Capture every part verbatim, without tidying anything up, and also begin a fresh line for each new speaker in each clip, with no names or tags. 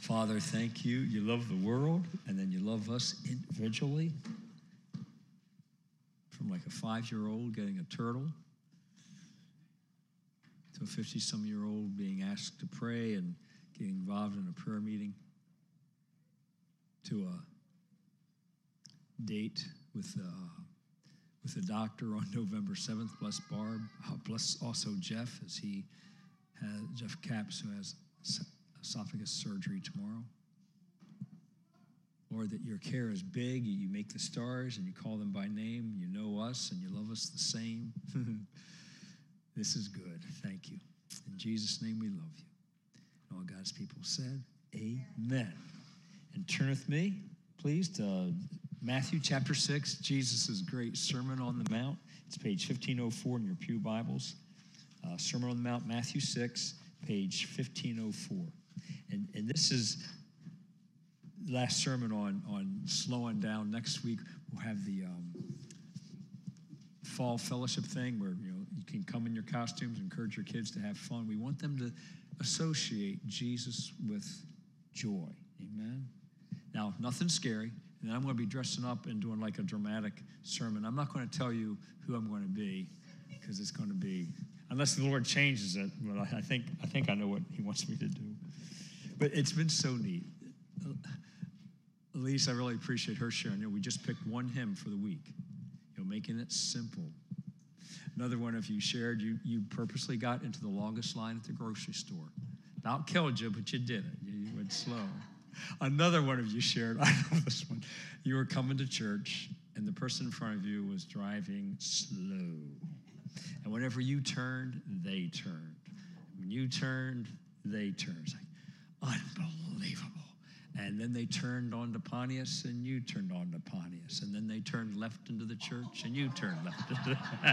Father, thank you. You love the world, and then you love us individually. From like a five-year-old getting a turtle to a fifty-some-year-old being asked to pray and getting involved in a prayer meeting, to a date with uh, with a doctor on November seventh. Bless Barb. Uh, bless also Jeff, as he has, Jeff Capps, who has esophagus surgery tomorrow. Lord, that your care is big. You make the stars and you call them by name. You know us and you love us the same. This is good. Thank you. In Jesus' name we love you. And all God's people said, amen. And turn with me, please, to Matthew chapter six, Jesus' great Sermon on the Mount. It's page fifteen oh four in your pew Bibles. Uh, Sermon on the Mount, Matthew six, page fifteen oh four. And, and this is the last sermon on, on slowing down. Next week, we'll have the um, fall fellowship thing where you know you can come in your costumes, encourage your kids to have fun. We want them to associate Jesus with joy. Amen? Now, nothing scary. And I'm going to be dressing up and doing like a dramatic sermon. I'm not going to tell you who I'm going to be because it's going to be, unless the Lord changes it, but I think I think I know what he wants me to do. But it's been so neat. Elise, I really appreciate her sharing. You know, we just picked one hymn for the week, you know, making it simple. Another one of you shared, you, you purposely got into the longest line at the grocery store. About killed you, but you did it. You, you went slow. Another one of you shared, I know this one, you were coming to church, and the person in front of you was driving slow. And whenever you turned, they turned. When you turned, they turned. It's like, unbelievable. And then they turned onto Pontius, and you turned onto Pontius. And then they turned left into the church, and you turned left into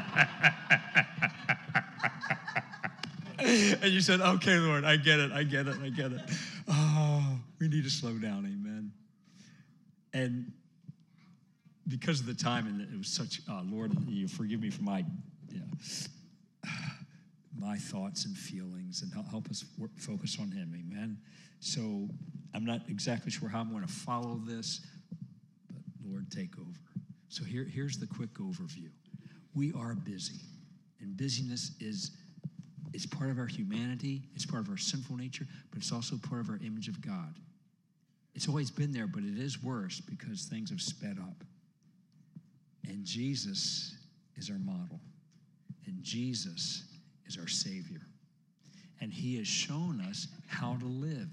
the And you said, okay, Lord, I get it, I get it, I get it. Oh, we need to slow down, amen. And because of the time, and it was such, uh, Lord, you forgive me for my, you know, my thoughts and feelings, and help us work, focus on him, amen. So I'm not exactly sure how I'm going to follow this, but Lord, take over. So here, here's the quick overview. We are busy, and busyness is It's part of our humanity, it's part of our sinful nature, but it's also part of our image of God. It's always been there, but it is worse because things have sped up. And Jesus is our model. And Jesus is our Savior. And he has shown us how to live.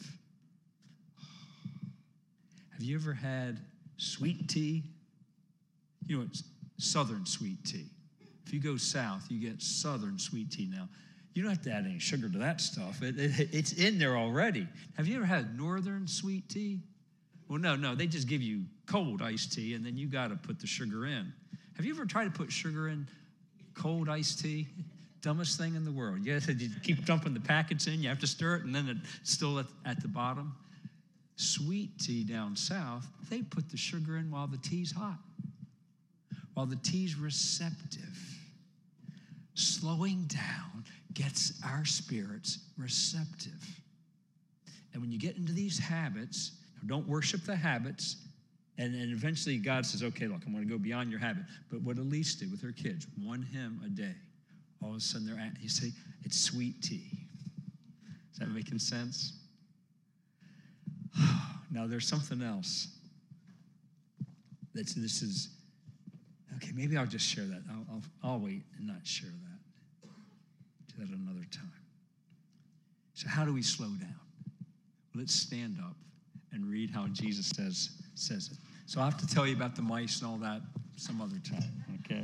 Have you ever had sweet tea? You know, it's Southern sweet tea. If you go south, you get Southern sweet tea now. You don't have to add any sugar to that stuff. It, it, it's in there already. Have you ever had Northern sweet tea? Well, no, no. They just give you cold iced tea, and then you got to put the sugar in. Have you ever tried to put sugar in cold iced tea? Dumbest thing in the world. You, you keep dumping the packets in. You have to stir it, and then it's still at, at the bottom. Sweet tea down south, they put the sugar in while the tea's hot, while the tea's receptive. Slowing down gets our spirits receptive. And when you get into these habits, don't worship the habits, and, and eventually God says, okay, look, I'm going to go beyond your habit. But what Elise did with her kids, one hymn a day, all of a sudden they're at, you say, it's sweet tea. Is that making sense? Now there's something else. That's, this is, okay, maybe I'll just share that. I'll, I'll, I'll wait and not share that. Do that another time. So how do we slow down? Let's stand up and read how Jesus says, says it. So I'll have to tell you about the mice and all that some other time, okay?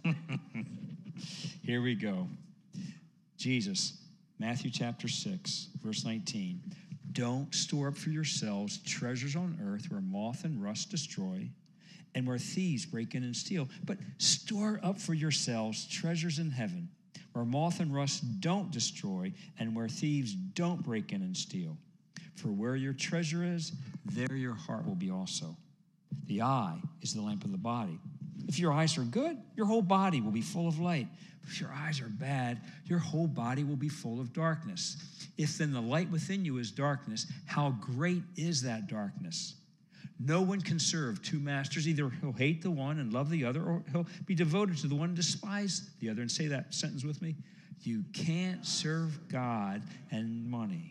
Here we go. Jesus, Matthew chapter six, verse nineteen. Don't store up for yourselves treasures on earth where moth and rust destroy, and where thieves break in and steal. But store up for yourselves treasures in heaven, where moth and rust don't destroy, and where thieves don't break in and steal. For where your treasure is, there your heart will be also. The eye is the lamp of the body. If your eyes are good, your whole body will be full of light. But if your eyes are bad, your whole body will be full of darkness. If then the light within you is darkness, how great is that darkness? No one can serve two masters. Either he'll hate the one and love the other, or he'll be devoted to the one and despise the other. And say that sentence with me. You can't serve God and money.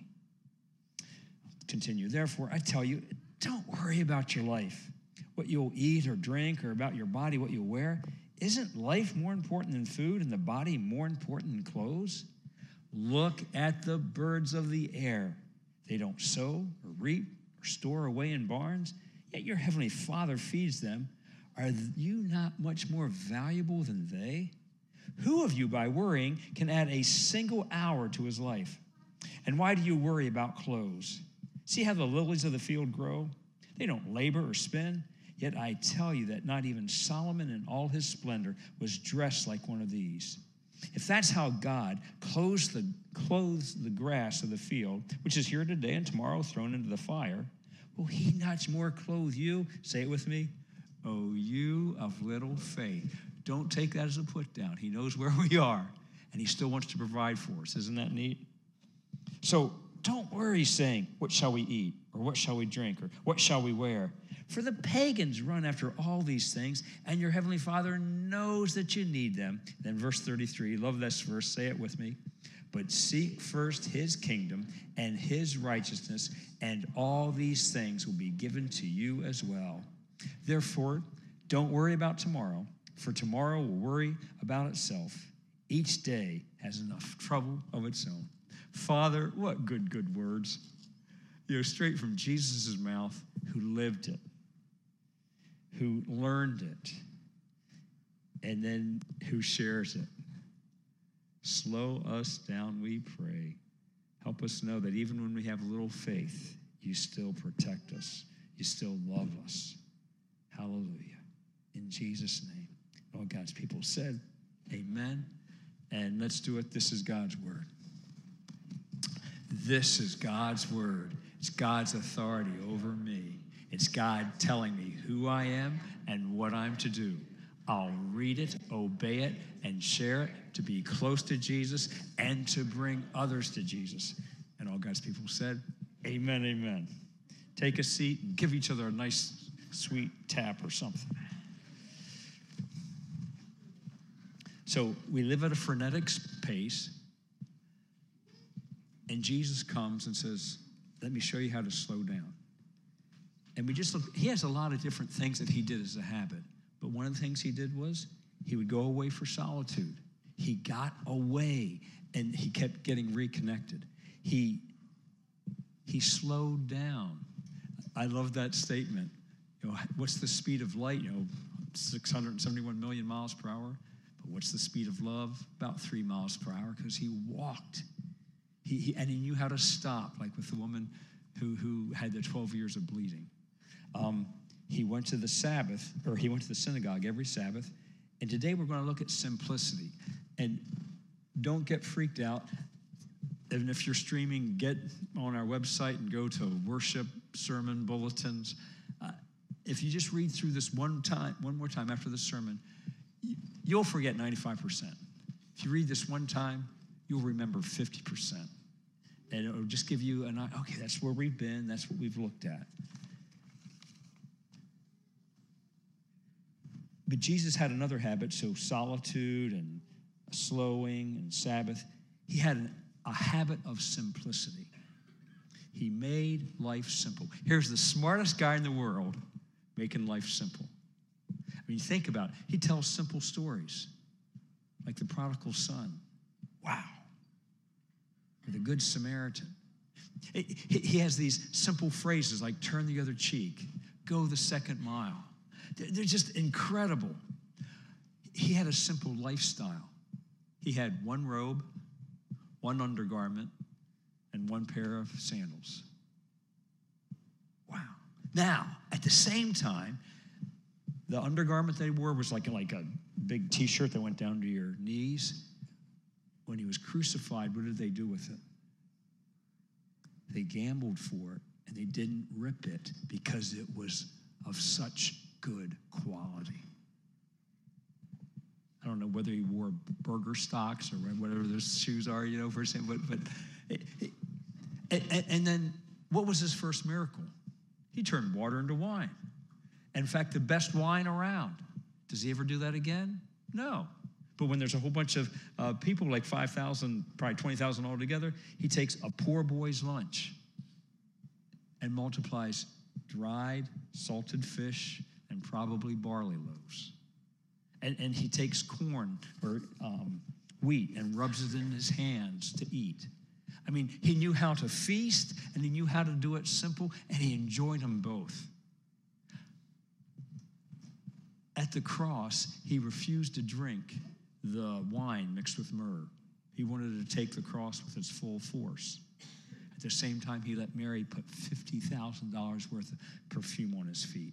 Continue. Therefore, I tell you, don't worry about your life, what you'll eat or drink, or about your body, what you'll wear. Isn't life more important than food, and the body more important than clothes? Look at the birds of the air. They don't sow or reap or store away in barns, yet your heavenly Father feeds them. Are you not much more valuable than they? Who of you, by worrying, can add a single hour to his life? And why do you worry about clothes? See how the lilies of the field grow? They don't labor or spin. Yet I tell you that not even Solomon in all his splendor was dressed like one of these. If that's how God clothes the, clothes the grass of the field, which is here today and tomorrow thrown into the fire, will he not more clothe you? Say it with me. Oh, you of little faith. Don't take that as a put down. He knows where we are, and he still wants to provide for us. Isn't that neat? So don't worry saying, what shall we eat? Or what shall we drink? Or what shall we wear? For the pagans run after all these things, and your heavenly Father knows that you need them. Then verse thirty-three, love this verse, say it with me. But seek first his kingdom and his righteousness, and all these things will be given to you as well. Therefore, don't worry about tomorrow, for tomorrow will worry about itself. Each day has enough trouble of its own. Father, what good, good words. You know, straight from Jesus' mouth, who lived it, who learned it, and then who shares it. Slow us down, we pray. Help us know that even when we have little faith, you still protect us. You still love us. Hallelujah. In Jesus' name. All God's people said, amen. And let's do it. This is God's word. This is God's word. It's God's authority over me. It's God telling me who I am and what I'm to do. I'll read it, obey it, and share it to be close to Jesus and to bring others to Jesus. And all God's people said, amen, amen. Take a seat and give each other a nice, sweet tap or something. So we live at a frenetic pace, and Jesus comes and says, let me show you how to slow down. And we just look, he has a lot of different things that he did as a habit. But one of the things he did was he would go away for solitude. He got away, and he kept getting reconnected. He, he slowed down. I love that statement. You know, what's the speed of light? You know, six hundred seventy-one million miles per hour. But what's the speed of love? About three miles per hour, because he walked. He, he, and he knew how to stop, like with the woman who, who had the twelve years of bleeding. Um, he went to the Sabbath, or he went to the synagogue every Sabbath. And today we're going to look at simplicity. And don't get freaked out. And if you're streaming, get on our website and go to worship sermon bulletins. Uh, if you just read through this one time, one more time after the sermon, you'll forget ninety-five percent. If you read this one time, you'll remember fifty percent. And it'll just give you an, okay, that's where we've been, that's what we've looked at. But Jesus had another habit, so solitude and slowing and Sabbath. He had an, a habit of simplicity. He made life simple. Here's the smartest guy in the world making life simple. I mean, think about it. He tells simple stories, like the prodigal son. Wow. Or the Good Samaritan. He has these simple phrases like turn the other cheek, go the second mile. They're just incredible. He had a simple lifestyle. He had one robe, one undergarment, and one pair of sandals. Wow. Now, at the same time, the undergarment they wore was like, like a big T-shirt that went down to your knees. When he was crucified, what did they do with it? They gambled for it, and they didn't rip it because it was of such good quality. I don't know whether he wore Birkenstocks or whatever those shoes are, you know, for saying, but, but it, it, And, and, and then what was his first miracle? He turned water into wine. In fact, the best wine around. Does he ever do that again? No. But when there's a whole bunch of uh, people, like five thousand, probably twenty thousand altogether, he takes a poor boy's lunch and multiplies dried, salted fish, and probably barley loaves. And, and he takes corn or um, wheat and rubs it in his hands to eat. I mean, he knew how to feast, and he knew how to do it simple, and he enjoyed them both. At the cross, he refused to drink the wine mixed with myrrh. He wanted to take the cross with its full force. At the same time, he let Mary put fifty thousand dollars worth of perfume on his feet.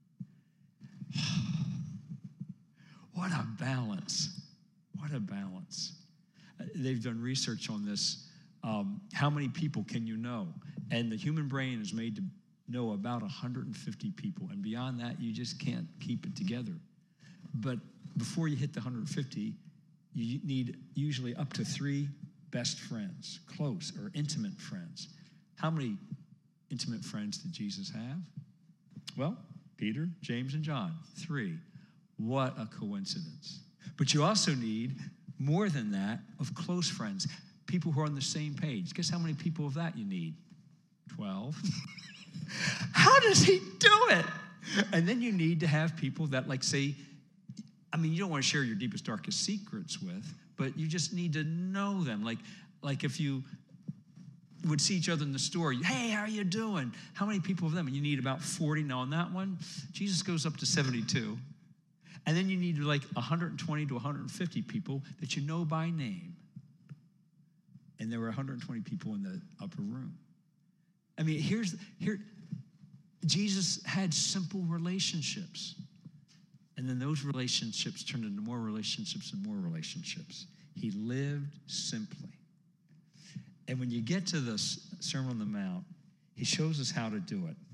What a balance. What a balance. They've done research on this. Um, how many people can you know? And the human brain is made to know about one hundred fifty people. And beyond that, you just can't keep it together. But before you hit the one hundred fifty, you need usually up to three best friends, close or intimate friends. How many intimate friends did Jesus have? Well, Peter, James, and John, three. What a coincidence. But you also need more than that of close friends, people who are on the same page. Guess how many people of that you need? twelve. How does he do it? And then you need to have people that, like, say, I mean, you don't want to share your deepest, darkest secrets with, but you just need to know them. Like, like if you would see each other in the store, hey, how are you doing? How many people of them? And you need about forty. Now, on that one, Jesus goes up to seventy-two. And then you need like one hundred twenty to one hundred fifty people that you know by name. And there were one hundred twenty people in the upper room. I mean, here's, here, Jesus had simple relationships. And then those relationships turned into more relationships and more relationships. He lived simply. And when you get to the Sermon on the Mount, he shows us how to do it.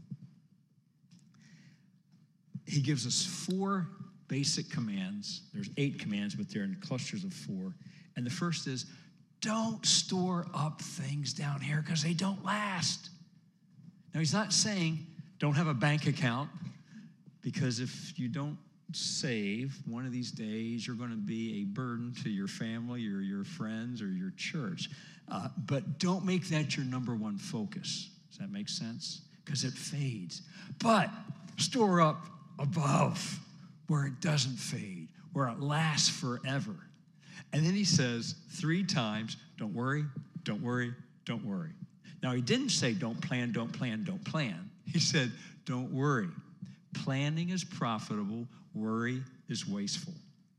He gives us four basic commands. There's eight commands, but they're in clusters of four. And the first is, don't store up things down here because they don't last. Now, he's not saying don't have a bank account, because if you don't save, one of these days you're going to be a burden to your family or your friends or your church. Uh, but don't make that your number one focus. Does that make sense? Because it fades. But store up above, where it doesn't fade, where it lasts forever. And then he says three times, don't worry, don't worry, don't worry. Now, he didn't say don't plan, don't plan, don't plan. He said, don't worry. Planning is profitable. Worry is wasteful.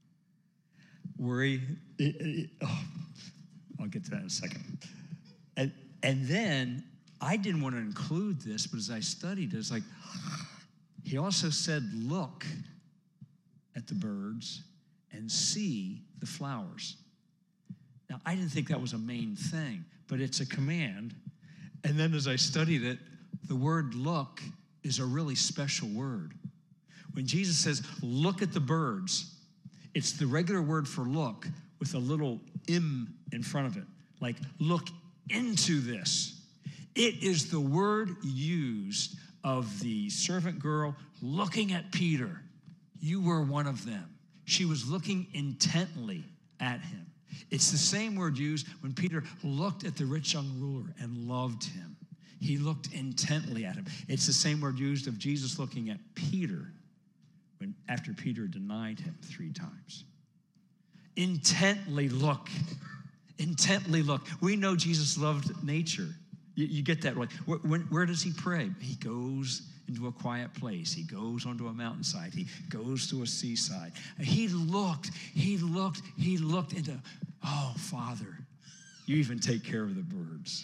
Worry, it, it, oh, I'll get to that in a second. And, and then I didn't want to include this, but as I studied, it's like, he also said, look at the birds and see the flowers. Now, I didn't think that was a main thing, but it's a command. And then as I studied it, the word look is a really special word. When Jesus says, look at the birds, it's the regular word for look with a little im in front of it. Like, look into this. It is the word used of the servant girl looking at Peter. You were one of them. She was looking intently at him. It's the same word used when Peter looked at the rich young ruler and loved him. He looked intently at him. It's the same word used of Jesus looking at Peter when after Peter denied him three times. Intently look. Intently look. We know Jesus loved nature. You, you get that right. Where, when, where does he pray? He goes into a quiet place. He goes onto a mountainside. He goes to a seaside. He looked, he looked, he looked into, oh, Father, you even take care of the birds.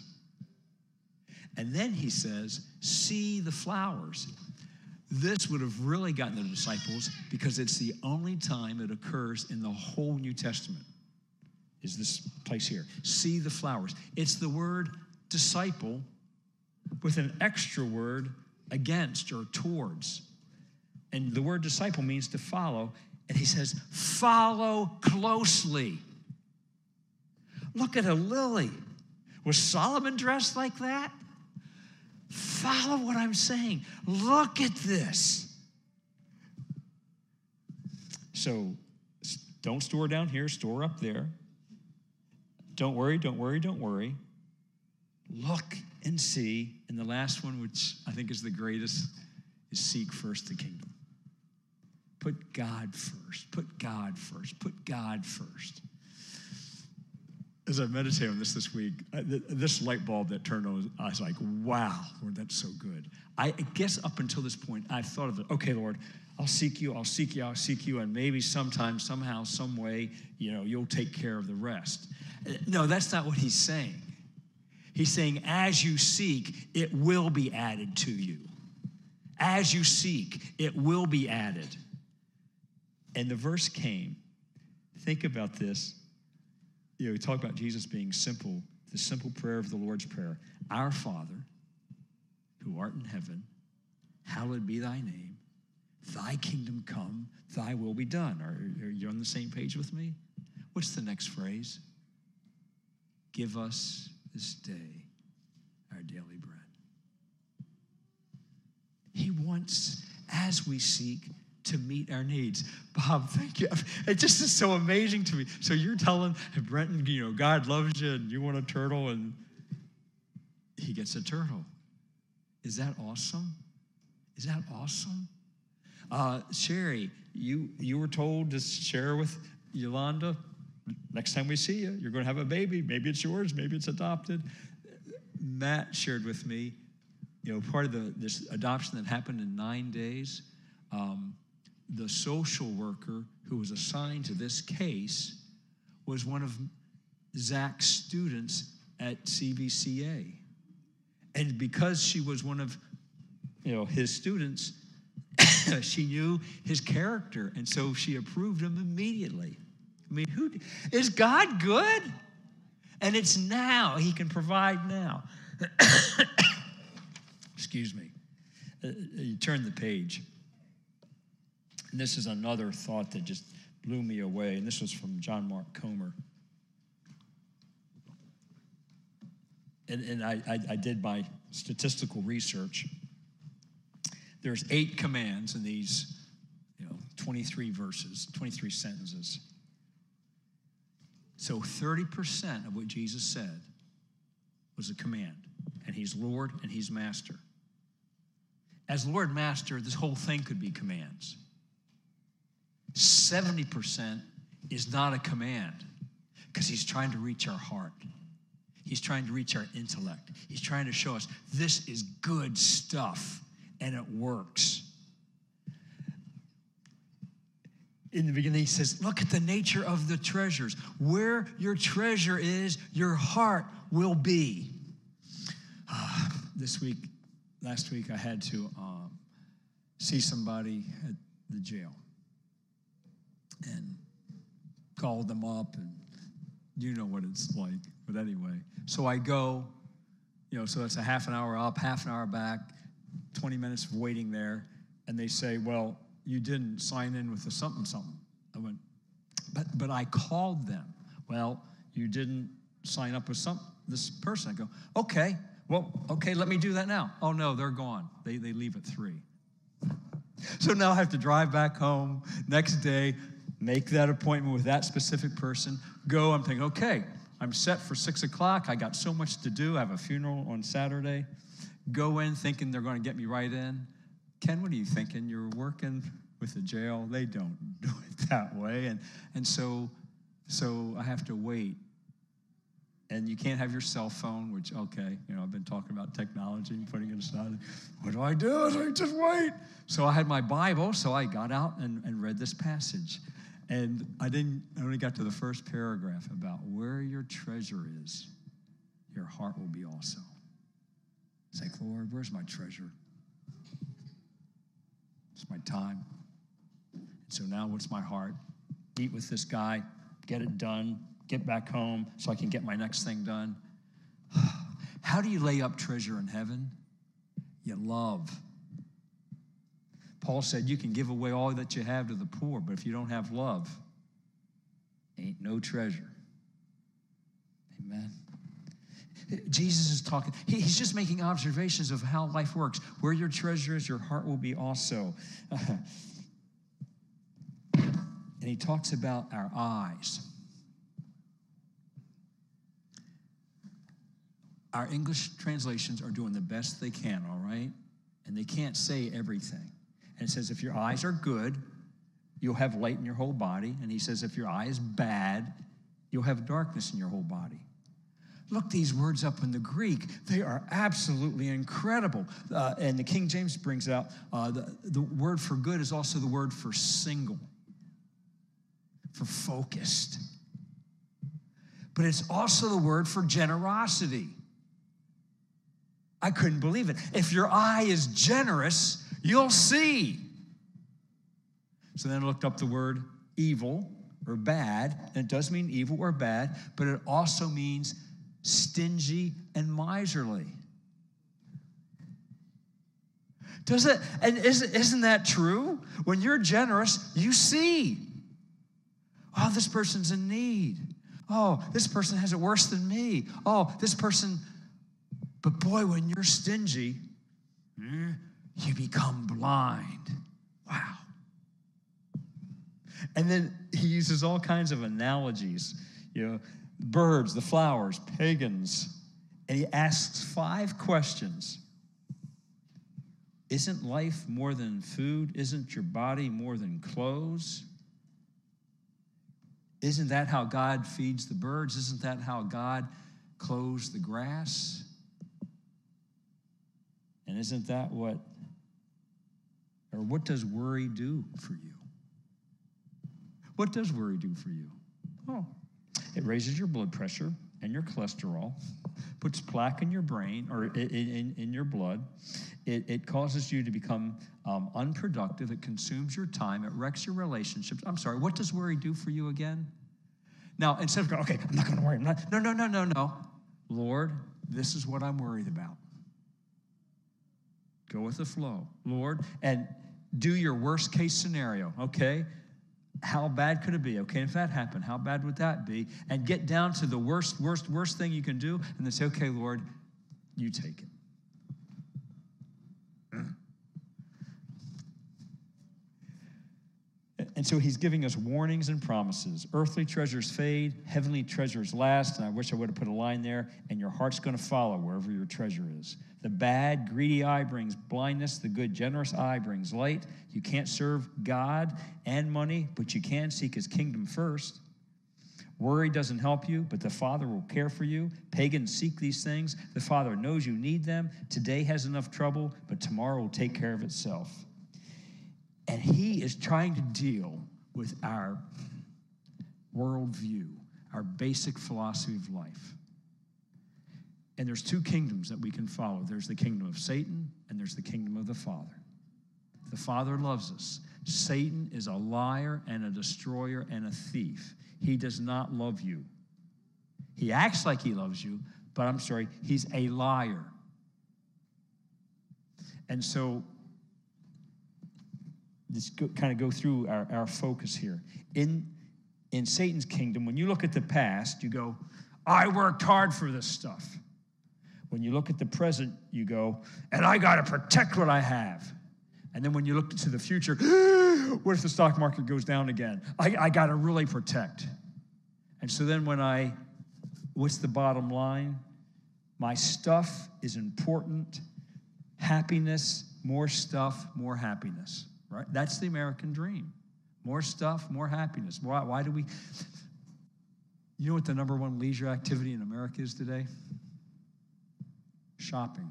And then he says, see the flowers. This would have really gotten the disciples because it's the only time it occurs in the whole New Testament, is this place here. See the flowers. It's the word disciple with an extra word against or towards. And the word disciple means to follow. And he says, follow closely. Look at a lily. Was Solomon dressed like that? Follow what I'm saying. Look at this. So don't store down here, store up there. Don't worry, don't worry, don't worry. Look and see. And the last one, which I think is the greatest, is seek first the kingdom. Put God first. Put God first. Put God first. As I meditate on this this week, this light bulb that turned on, I was like, wow, Lord, that's so good. I guess up until this point, I've thought of it, okay, Lord, I'll seek you, I'll seek you, I'll seek you, and maybe sometime, somehow, some way, you know, you'll take care of the rest. No, that's not what he's saying. He's saying, as you seek, it will be added to you. As you seek, it will be added. And the verse came. Think about this. You know, we talk about Jesus being simple, the simple prayer of the Lord's Prayer. Our Father, who art in heaven, hallowed be thy name. Thy kingdom come, thy will be done. Are, are you on the same page with me? What's the next phrase? Give us this day our daily bread. He wants, as we seek, to meet our needs. Bob, thank you. It just is so amazing to me. So you're telling Brenton, you know, God loves you and you want a turtle, and he gets a turtle. Is that awesome? Is that awesome? Uh, Sherry, you, you were told to share with Yolanda, next time we see you, you're going to have a baby. Maybe it's yours, maybe it's adopted. Matt shared with me, you know, part of the this adoption that happened in nine days, um, the social worker who was assigned to this case was one of Zach's students at C V C A. And because she was one of, you know, his students, she knew his character, and so she approved him immediately. I mean, who is God good? And it's now. He can provide now. Excuse me. Uh, you turn the page. And this is another thought that just blew me away. And this was from John Mark Comer. And, and I, I, I did my statistical research. There's eight commands in these, you know, twenty-three verses, twenty-three sentences. So thirty percent of what Jesus said was a command. And he's Lord and he's Master. As Lord and Master, this whole thing could be commands. seventy percent is not a command because he's trying to reach our heart. He's trying to reach our intellect. He's trying to show us this is good stuff and it works. In the beginning, he says, look at the nature of the treasures. Where your treasure is, your heart will be. Uh, this week, last week, I had to um, see somebody at the jail and called them up, and you know what it's like. But anyway, so I go, you know, so that's a half an hour up, half an hour back, twenty minutes of waiting there, and they say, well, you didn't sign in with the something something. I went, but but I called them. Well, you didn't sign up with some this person. I go, okay, well, okay, let me do that now. Oh no, they're gone. They they leave at three. So now I have to drive back home next day, make that appointment with that specific person, go. I'm thinking, okay, I'm set for six o'clock. I got so much to do. I have a funeral on Saturday. Go in thinking they're going to get me right in. Ken, what are you thinking? You're working with the jail. They don't do it that way. And and so so I have to wait. And you can't have your cell phone, which, okay, you know, I've been talking about technology and putting it aside. What do I do? I just wait. So I had my Bible, so I got out and, and read this passage. And I didn't, I only got to the first paragraph about where your treasure is, your heart will be also. It's like, Lord, where's my treasure? It's my time. And so now what's my heart? Meet with this guy, get it done, get back home so I can get my next thing done. How do you lay up treasure in heaven? You love. Paul said you can give away all that you have to the poor, but if you don't have love, ain't no treasure. Amen. Jesus is talking. He, he's just making observations of how life works. Where your treasure is, your heart will be also. And he talks about our eyes. Our English translations are doing the best they can, all right? And they can't say everything. And it says, if your eyes are good, you'll have light in your whole body. And he says, if your eye is bad, you'll have darkness in your whole body. Look these words up in the Greek. They are absolutely incredible. Uh, and the King James brings out uh, the, the word for good is also the word for single, for focused. But it's also the word for generosity. I couldn't believe it. If your eye is generous, you'll see. So then I looked up the word evil or bad, and it does mean evil or bad, but it also means stingy and miserly. Does it? And isn't, isn't that true? When you're generous, you see. Oh, this person's in need. Oh, this person has it worse than me. Oh, this person. But boy, when you're stingy, you become blind. Wow. And then he uses all kinds of analogies, you know, birds, the flowers, pagans. And he asks five questions. Isn't life more than food? Isn't your body more than clothes? Isn't that how God feeds the birds? Isn't that how God clothes the grass? And isn't that what, or what does worry do for you? What does worry do for you? Oh, it raises your blood pressure and your cholesterol, puts plaque in your brain or in, in, in your blood. It, it causes you to become um, unproductive. It consumes your time. It wrecks your relationships. I'm sorry, what does worry do for you again? Now, instead of going, okay, I'm not going to worry. I'm not, no, no, no, no, no. Lord, this is what I'm worried about. Go with the flow, Lord, and do your worst case scenario, okay? How bad could it be? Okay, if that happened, how bad would that be? And get down to the worst, worst, worst thing you can do, and then say, okay, Lord, you take it. And so he's giving us warnings and promises. Earthly treasures fade, heavenly treasures last, and I wish I would have put a line there, and your heart's going to follow wherever your treasure is. The bad, greedy eye brings blindness. The good, generous eye brings light. You can't serve God and money, but you can seek his kingdom first. Worry doesn't help you, but the Father will care for you. Pagans seek these things. The Father knows you need them. Today has enough trouble, but tomorrow will take care of itself. And he is trying to deal with our worldview, our basic philosophy of life. And there's two kingdoms that we can follow. There's the kingdom of Satan, and there's the kingdom of the Father. The Father loves us. Satan is a liar and a destroyer and a thief. He does not love you. He acts like he loves you, but I'm sorry, he's a liar. And so, let's go, kind of go through our, our focus here. In, in Satan's kingdom, when you look at the past, you go, I worked hard for this stuff. When you look at the present, you go, and I got to protect what I have. And then when you look to the future, what if the stock market goes down again? I, I got to really protect. And so then when I, what's the bottom line? My stuff is important. Happiness, more stuff, more happiness. Right? That's the American dream. More stuff, more happiness. Why, why do we? You know what the number one leisure activity in America is today? Shopping.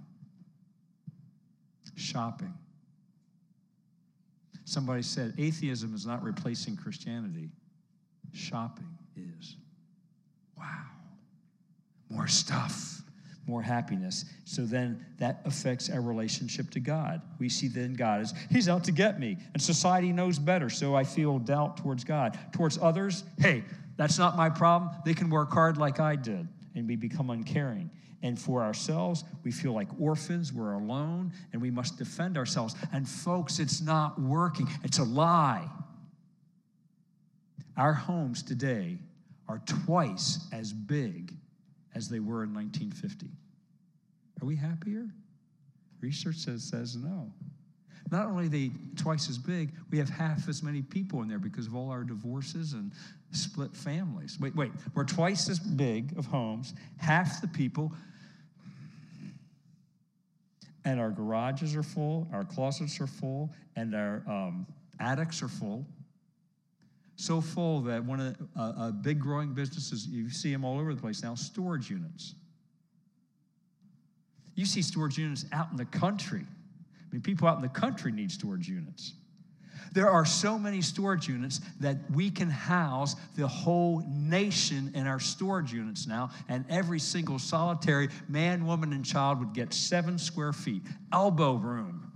Shopping. Somebody said atheism is not replacing Christianity. Shopping is. Wow. More stuff. More happiness. So then that affects our relationship to God. We see then God is, he's out to get me. And society knows better, so I feel doubt towards God. Towards others, hey, that's not my problem. They can work hard like I did. And we become uncaring. And for ourselves, we feel like orphans, we're alone, and we must defend ourselves. And folks, it's not working. It's a lie. Our homes today are twice as big as they were in nineteen fifty? Are we happier? Research says, says no. Not only are they twice as big, we have half as many people in there because of all our divorces and split families. Wait, wait, we're twice as big of homes, half the people, and our garages are full, our closets are full, and our um, attics are full. So full that one of the, uh, a big growing businesses, you see them all over the place now, storage units. You see storage units out in the country. I mean, people out in the country need storage units. There are so many storage units that we can house the whole nation in our storage units now, and every single solitary man, woman, and child would get seven square feet, elbow room.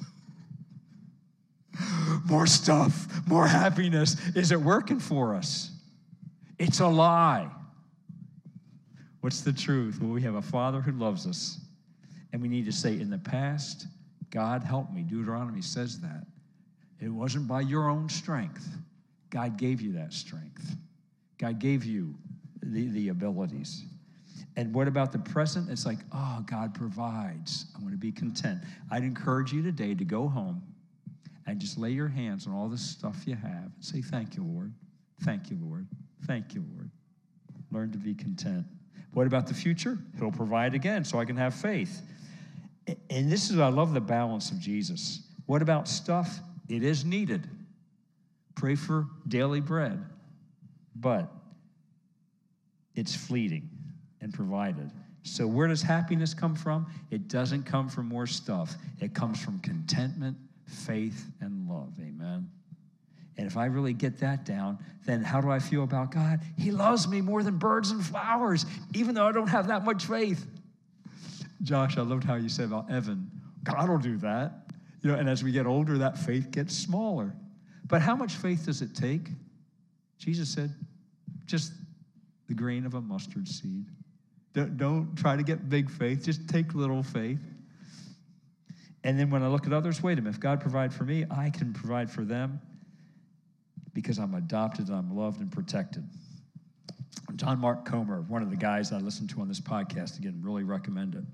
More stuff, more happiness. Is it working for us? It's a lie. What's the truth? Well, we have a Father who loves us, and we need to say, in the past, God helped me. Deuteronomy says that. It wasn't by your own strength. God gave you that strength. God gave you the, the abilities. And what about the present? It's like, oh, God provides. I'm going to be content. I'd encourage you today to go home and just lay your hands on all the stuff you have and say, thank you, Lord. Thank you, Lord. Thank you, Lord. Learn to be content. What about the future? He'll provide again so I can have faith. And this is, I love the balance of Jesus. What about stuff? It is needed. Pray for daily bread. But it's fleeting and provided. So where does happiness come from? It doesn't come from more stuff. It comes from contentment, faith, and love. Amen. And if I really get that down, then how do I feel about God? He loves me more than birds and flowers, even though I don't have that much faith. Josh, I loved how you said about Evan. God will do that. You know, and as we get older, that faith gets smaller. But how much faith does it take? Jesus said, just the grain of a mustard seed. Don't, don't try to get big faith. Just take little faith. And then when I look at others, wait a minute. If God provides for me, I can provide for them because I'm adopted and I'm loved and protected. John Mark Comer, one of the guys I listened to on this podcast, again, really recommend it.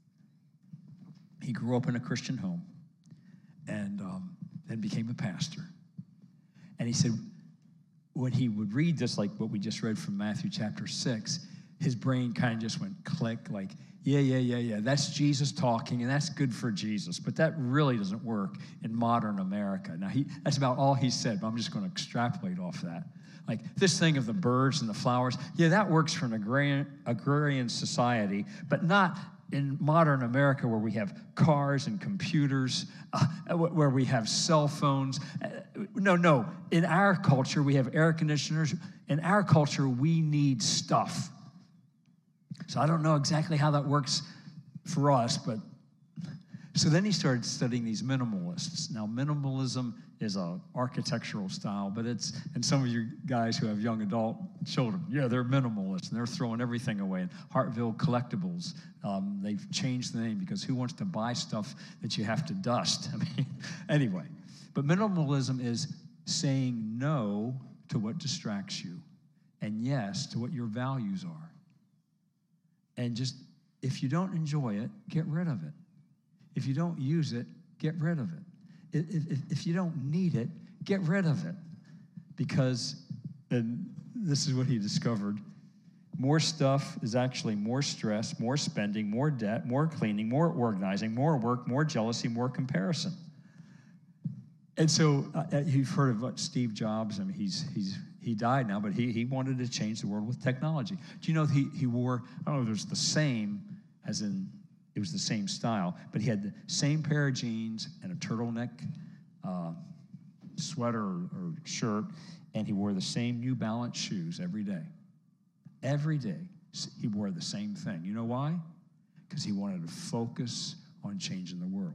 He grew up in a Christian home and um, then became a pastor. And he said when he would read this, like what we just read from Matthew chapter six, his brain kind of just went click, like, yeah, yeah, yeah, yeah, that's Jesus talking, and that's good for Jesus. But that really doesn't work in modern America. Now, he that's about all he said, but I'm just going to extrapolate off that. Like this thing of the birds and the flowers, yeah, that works for an agrarian, agrarian society, but not in modern America where we have cars and computers, uh, where we have cell phones. Uh, no, no. In our culture, we have air conditioners. In our culture, we need stuff. So I don't know exactly how that works for us, but so then he started studying these minimalists. Now, minimalism is an architectural style, but it's, and some of you guys who have young adult children, yeah, they're minimalists, and they're throwing everything away. And Hartville Collectibles, um, they've changed the name because who wants to buy stuff that you have to dust? I mean, anyway, but minimalism is saying no to what distracts you and yes to what your values are. And just, if you don't enjoy it, get rid of it. If you don't use it, get rid of it. If, if, if you don't need it, get rid of it. Because, and this is what he discovered, more stuff is actually more stress, more spending, more debt, more cleaning, more organizing, more work, more jealousy, more comparison. And so uh, you've heard of what Steve Jobs, I mean, he's, he's, he died now, but he, he wanted to change the world with technology. Do you know he, he wore, I don't know if it was the same, as in, it was the same style, but he had the same pair of jeans and a turtleneck uh, sweater or, or shirt, and he wore the same New Balance shoes every day. Every day, he wore the same thing. You know why? Because he wanted to focus on changing the world.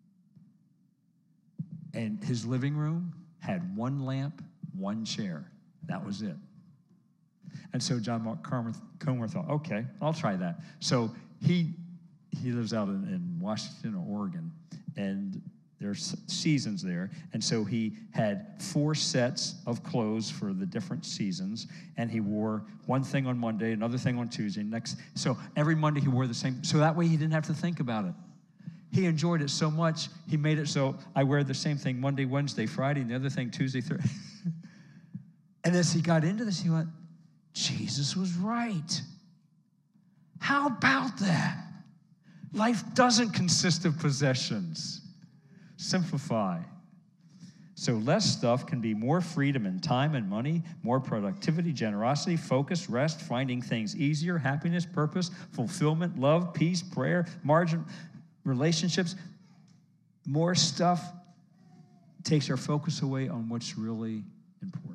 And his living room had one lamp, one chair. That was it. And so John Mark Comer thought, okay, I'll try that. So he he lives out in, in Washington or Oregon, and there there's seasons there. And so he had four sets of clothes for the different seasons, and he wore one thing on Monday, another thing on Tuesday, next. So every Monday he wore the same. So that way he didn't have to think about it. He enjoyed it so much, he made it so I wear the same thing Monday, Wednesday, Friday, and the other thing Tuesday, Thursday. And as he got into this, he went, Jesus was right. How about that? Life doesn't consist of possessions. Simplify. So less stuff can be more freedom in time and money, more productivity, generosity, focus, rest, finding things easier, happiness, purpose, fulfillment, love, peace, prayer, margin, relationships. More stuff takes our focus away on what's really important.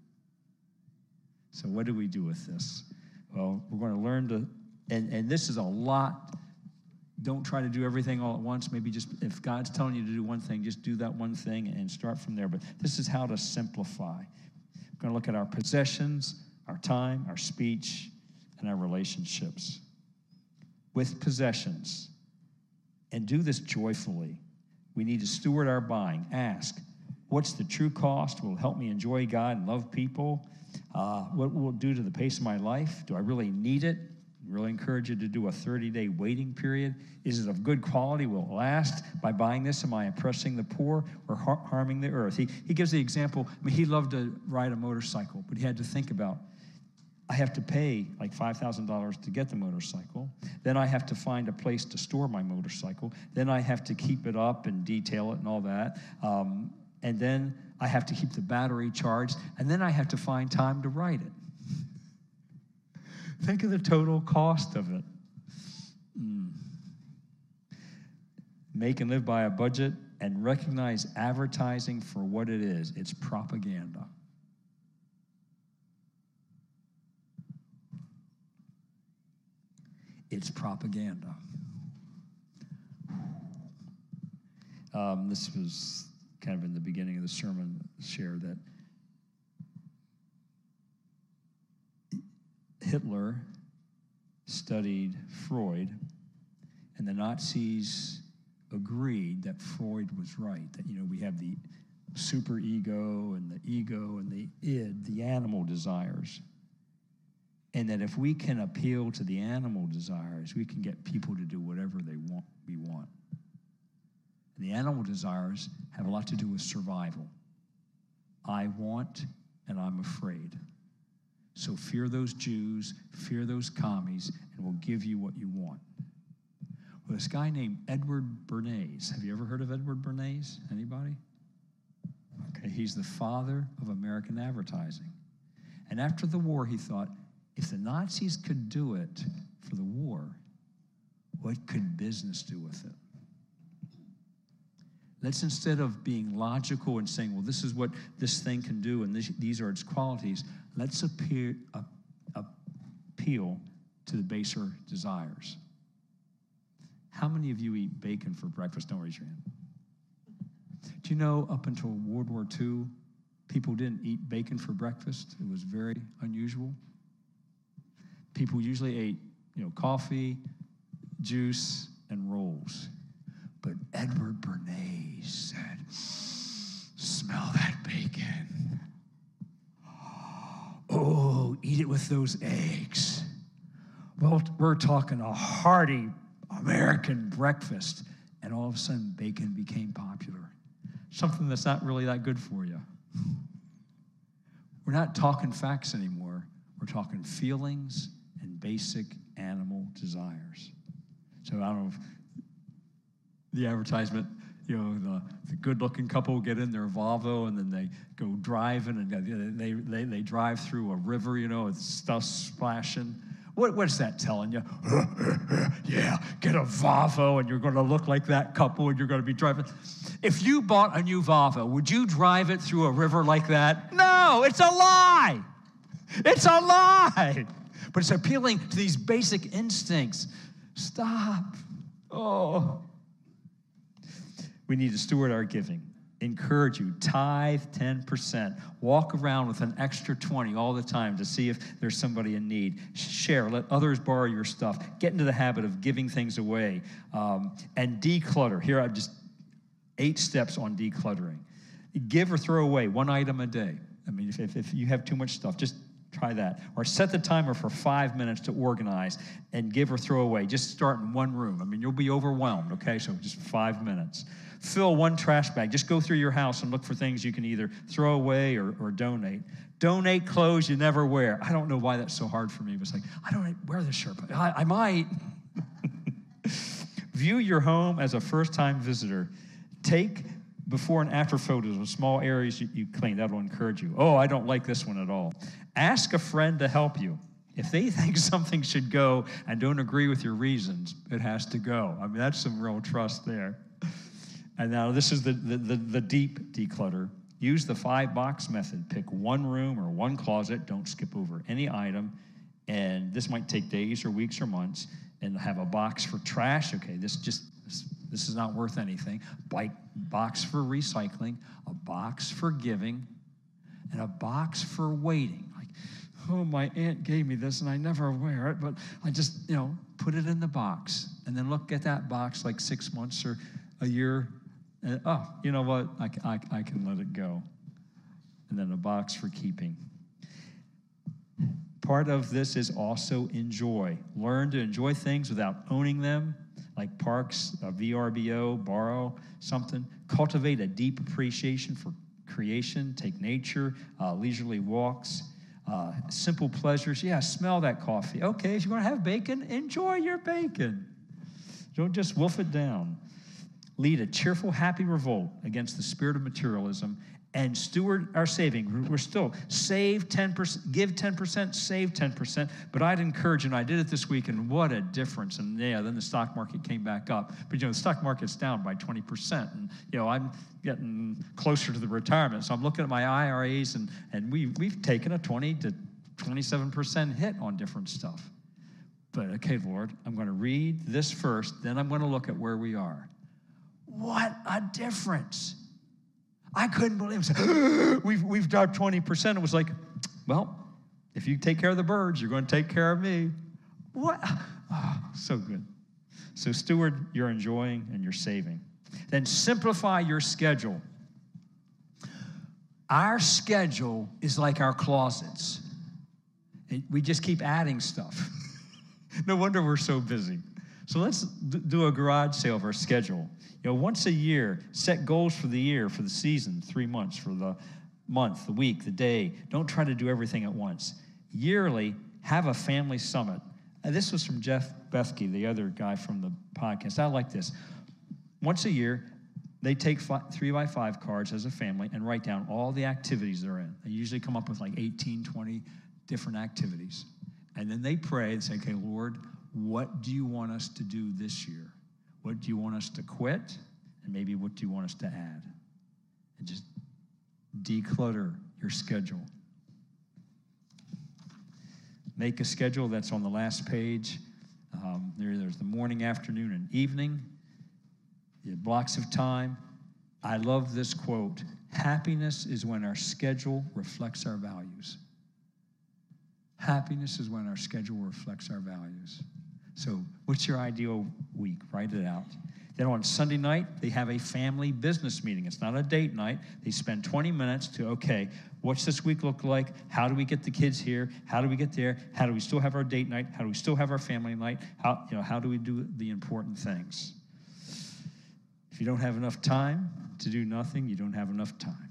So what do we do with this? Well, we're going to learn to, and, and this is a lot. Don't try to do everything all at once. Maybe just, if God's telling you to do one thing, just do that one thing and start from there. But this is how to simplify. We're going to look at our possessions, our time, our speech, and our relationships. With possessions, and do this joyfully, we need to steward our buying. Ask, what's the true cost? Will it help me enjoy God and love people? Uh, what will it do to the pace of my life? Do I really need it? Really encourage you to do a thirty-day waiting period. Is it of good quality? Will it last? By buying this, am I oppressing the poor or har- harming the earth? He, he gives the example. I mean, he loved to ride a motorcycle, but he had to think about, I have to pay like five thousand dollars to get the motorcycle. Then I have to find a place to store my motorcycle. Then I have to keep it up and detail it and all that. Um, and then I have to keep the battery charged. And then I have to find time to ride it. Think of the total cost of it. Mm. Make and live by a budget and recognize advertising for what it is. It's propaganda. It's propaganda. Um, this was kind of in the beginning of the sermon share that Hitler studied Freud, and the Nazis agreed that Freud was right, that, you know, we have the superego and the ego and the id, the animal desires, and that if we can appeal to the animal desires, we can get people to do whatever they want, we want. And the animal desires have a lot to do with survival. I want and I'm afraid. So fear those Jews, fear those commies, and we'll give you what you want. Well, this guy named Edward Bernays. Have you ever heard of Edward Bernays? Anybody? Okay, he's the father of American advertising. And after the war, he thought, if the Nazis could do it for the war, what could business do with it? Let's, instead of being logical and saying, well, this is what this thing can do and this, these are its qualities, let's appear, uh, appeal to the baser desires. How many of you eat bacon for breakfast? Don't raise your hand. Do you know up until World War Two, people didn't eat bacon for breakfast? It was very unusual. People usually ate, you know, coffee, juice, and rolls. But Edward Bernays said, smell that bacon. Oh, eat it with those eggs. Well, we're talking a hearty American breakfast. And all of a sudden, bacon became popular. Something that's not really that good for you. We're not talking facts anymore. We're talking feelings and basic animal desires. So I don't know if the advertisement, you know, the, the good-looking couple get in their Volvo and then they go driving and they they they drive through a river, you know, with stuff splashing. What what's that telling you? Yeah, get a Volvo and you're going to look like that couple and you're going to be driving. If you bought a new Volvo, would you drive it through a river like that? No, it's a lie. It's a lie. But it's appealing to these basic instincts. Stop. Oh. We need to steward our giving. Encourage you, tithe ten percent. Walk around with an extra twenty all the time to see if there's somebody in need. Share, let others borrow your stuff. Get into the habit of giving things away. Um, and declutter. Here, I'm just, Eight steps on decluttering. Give or throw away one item a day. I mean, if, if you have too much stuff, just try that. Or set the timer for five minutes to organize and give or throw away. Just start in one room. I mean, you'll be overwhelmed, okay? So just five minutes. Fill one trash bag. Just go through your house and look for things you can either throw away or, or donate. Donate clothes you never wear. I don't know why that's so hard for me. It was like, I don't wear this shirt, but I, I might. View your home as a first-time visitor. Take before and after photos of small areas you, you clean. That will encourage you. Oh, I don't like this one at all. Ask a friend to help you. If they think something should go and don't agree with your reasons, it has to go. I mean, that's some real trust there. And now this is the, the, the, the deep declutter. Use the five-box method. Pick one room or one closet. Don't skip over any item. And this might take days or weeks or months. And have a box for trash. Okay, this just this, this is not worth anything. Bike, box for recycling, a box for giving, and a box for waiting. Like, oh, my aunt gave me this, and I never wear it, but I just, you know, put it in the box. And then look at that box like six months or a year. And, oh, you know what? I, I, I can let it go. And then a box for keeping. Part of this is also enjoy. Learn to enjoy things without owning them, like parks, a V R B O, borrow something. Cultivate a deep appreciation for creation. Take nature, uh, leisurely walks, uh, simple pleasures. Yeah, smell that coffee. Okay, if you want to have bacon, enjoy your bacon. Don't just wolf it down. Lead a cheerful, happy revolt against the spirit of materialism and steward our saving. We're still save ten percent, give ten percent, save ten percent. But I'd encourage, and I did it this week, and what a difference. And yeah, then the stock market came back up. But you know, the stock market's down by twenty percent. And you know, I'm getting closer to the retirement. So I'm looking at my I R As, and, and we, we've taken a twenty to twenty-seven percent hit on different stuff. But okay, Lord, I'm going to read this first, then I'm going to look at where we are. What a difference. I couldn't believe it. we've, we've dropped twenty percent. It was like, well, if you take care of the birds, you're going to take care of me. What? Oh, so good. So steward, you're enjoying and you're saving. Then simplify your schedule. Our schedule is like our closets. It, we just keep adding stuff. No wonder we're so busy. So let's do a garage sale of our schedule. You know, once a year, set goals for the year, for the season, three months, for the month, the week, the day. Don't try to do everything at once. Yearly, have a family summit. And this was from Jeff Bethke, the other guy from the podcast. I like this. Once a year, they take five, three by five cards as a family and write down all the activities they're in. They usually come up with like eighteen, twenty different activities. And then they pray and say, okay, Lord, what do you want us to do this year? What do you want us to quit? And maybe what do you want us to add? And just declutter your schedule. Make a schedule that's on the last page. Um, there, there's the morning, afternoon, and evening. The blocks of time. I love this quote. Happiness is when our schedule reflects our values. Happiness is when our schedule reflects our values. So what's your ideal week? Write it out. Then on Sunday night, they have a family business meeting. It's not a date night. They spend twenty minutes to, okay, what's this week look like? How do we get the kids here? How do we get there? How do we still have our date night? How do we still have our family night? How, you know, how do we do the important things? If you don't have enough time to do nothing, you don't have enough time.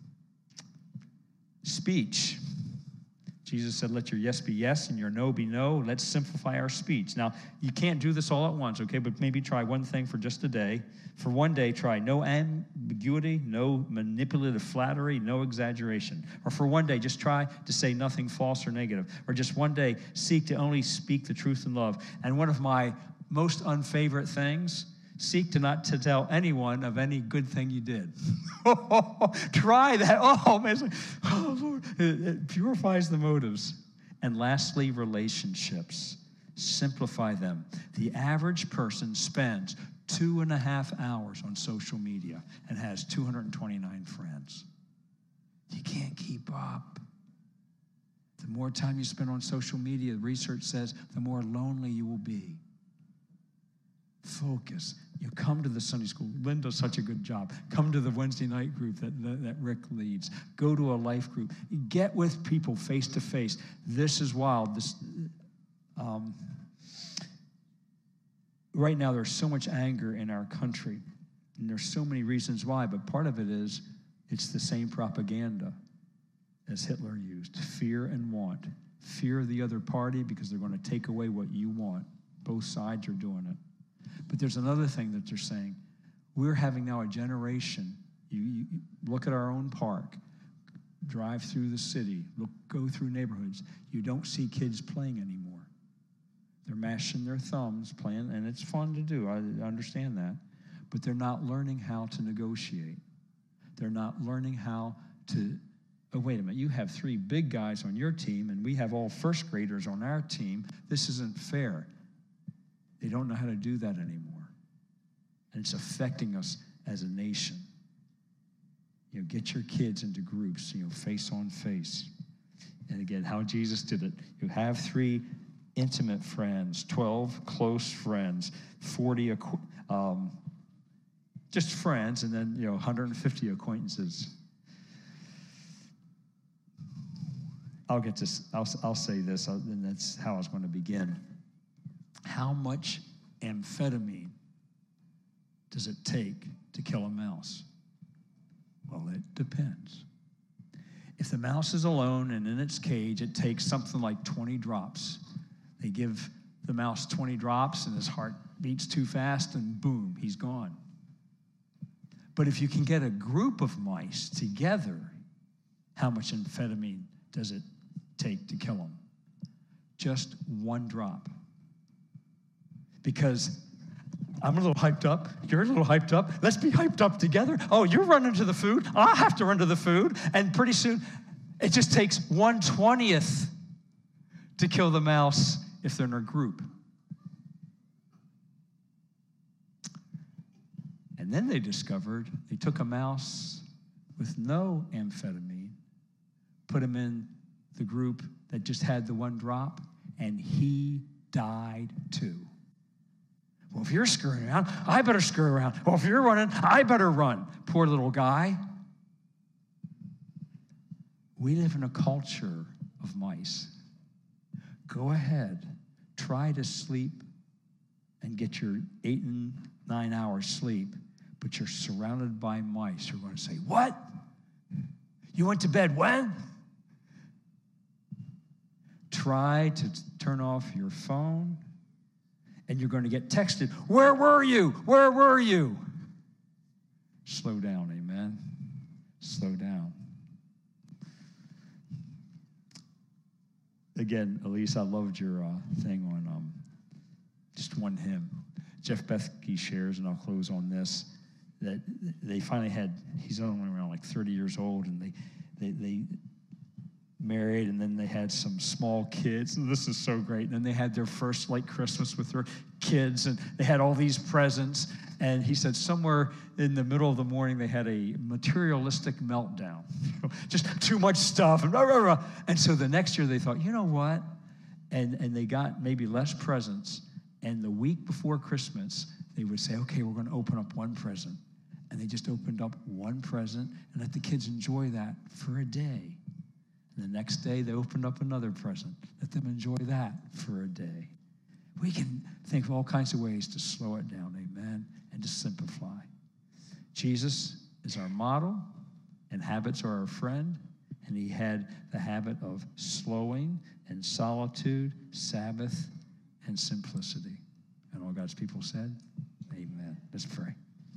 Speech. Jesus said, let your yes be yes and your no be no. Let's simplify our speech. Now, you can't do this all at once, okay? But maybe try one thing for just a day. For one day, try no ambiguity, no manipulative flattery, no exaggeration. Or for one day, just try to say nothing false or negative. Or just one day, seek to only speak the truth in love. And one of my most unfavorite things, seek to not to tell anyone of any good thing you did. Try that. Oh, man. It's like, oh, Lord. It, it purifies the motives. And lastly, relationships. Simplify them. The average person spends two and a half hours on social media and has two hundred twenty-nine friends. You can't keep up. The more time you spend on social media, research says, the more lonely you will be. Focus. You come to the Sunday school. Lynn does such a good job. Come to the Wednesday night group that, that, that Rick leads. Go to a life group. Get with people face to face. This is wild. This, um, right now, there's so much anger in our country, and there's so many reasons why, but part of it is it's the same propaganda as Hitler used, fear and want. Fear of the other party because they're going to take away what you want. Both sides are doing it. But there's another thing that they're saying. We're having now a generation. You, you look at our own park, drive through the city, look, go through neighborhoods. You don't see kids playing anymore. They're mashing their thumbs, playing, and it's fun to do. I understand that. But they're not learning how to negotiate. They're not learning how to, oh, wait a minute, you have three big guys on your team, and we have all first graders on our team. This isn't fair. They don't know how to do that anymore. And it's affecting us as a nation. You know, get your kids into groups, you know, face on face. And again, how Jesus did it. You have three intimate friends, twelve close friends, forty um, just friends, and then, you know, one hundred fifty acquaintances. I'll get to, I'll, I'll say this, and that's how I was going to begin. How much amphetamine does it take to kill a mouse? Well, it depends. If the mouse is alone and in its cage, it takes something like twenty drops. They give the mouse twenty drops and his heart beats too fast and boom, he's gone. But if you can get a group of mice together, how much amphetamine does it take to kill them? Just one drop. Because I'm a little hyped up. You're a little hyped up. Let's be hyped up together. Oh, you're running to the food. I have to run to the food. And pretty soon, it just takes one twentieth to kill the mouse if they're in a group. And then they discovered they took a mouse with no amphetamine, put him in the group that just had the one drop, and he died too. Well, if you're screwing around, I better screw around. Well, if you're running, I better run. Poor little guy. We live in a culture of mice. Go ahead, try to sleep and get your eight and nine hours sleep, but you're surrounded by mice who are going to say, what? You went to bed when? Try to turn off your phone, and you're going to get texted, where were you? Where were you? Slow down, amen? Slow down. Again, Elise, I loved your uh, thing on um, just one hymn. Jeff Bethke shares, and I'll close on this, that they finally had, he's only around like thirty years old, and they, they, they married, and then they had some small kids, and this is so great. And then they had their first like Christmas with their kids, and they had all these presents. And he said somewhere in the middle of the morning they had a materialistic meltdown, just too much stuff, and blah, blah, blah. And so the next year they thought, you know what? And and they got maybe less presents. And the week before Christmas they would say, okay, we're going to open up one present, and they just opened up one present and let the kids enjoy that for a day. And the next day, they opened up another present. Let them enjoy that for a day. We can think of all kinds of ways to slow it down, amen, and to simplify. Jesus is our model, and habits are our friend, and he had the habit of slowing and solitude, Sabbath, and simplicity. And all God's people said, amen. Let's pray.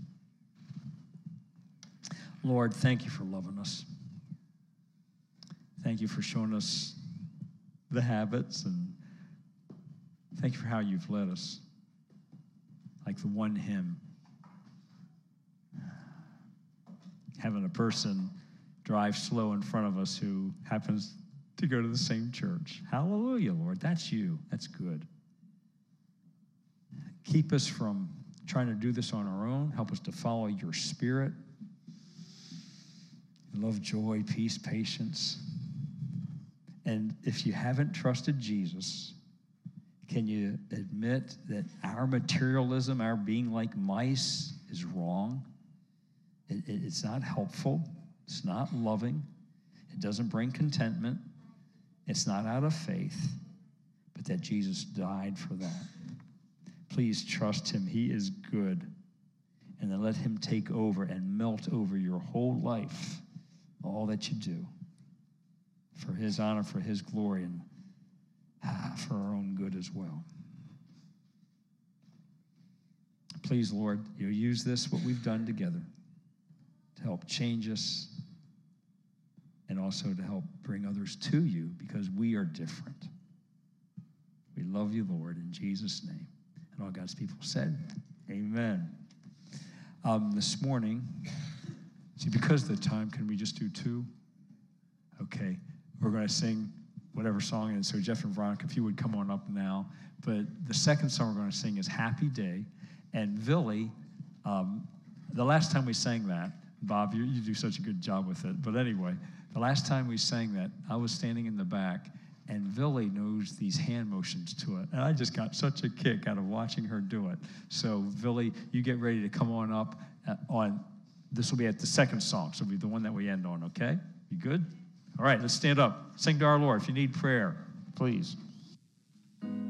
Lord, thank you for loving us. Thank you for showing us the habits, and thank you for how you've led us. Like the one hymn, having a person drive slow in front of us who happens to go to the same church. Hallelujah, Lord. That's you. That's good. Keep us from trying to do this on our own. Help us to follow your spirit. Love, joy, peace, patience. And if you haven't trusted Jesus, Can you admit that our materialism, our being like mice, is wrong? It, it, it's not helpful. It's not loving. It doesn't bring contentment. It's not out of faith, but that Jesus died for that. Please trust him. He is good. And then let him take over and melt over your whole life, all that you do, for his honor, for his glory, and ah, for our own good as well. Please, Lord, you use this, what we've done together, to help change us and also to help bring others to you, because we are different. We love you, Lord, in Jesus' name. And all God's people said, amen. Um, this morning, see, because of the time, can we just do two? Okay. We're going to sing whatever song it is. So Jeff and Veronica, if you would come on up now. But the second song we're going to sing is Happy Day. And Villy, um, the last time we sang that, Bob, you, you do such a good job with it. But anyway, the last time we sang that, I was standing in the back, and Villy knows these hand motions to it. And I just got such a kick out of watching her do it. So Villy, you get ready to come on up uh, on, this will be at the second song. So it'll be the one that we end on, okay? You good? All right, let's stand up. Sing to our Lord. If you need prayer, please.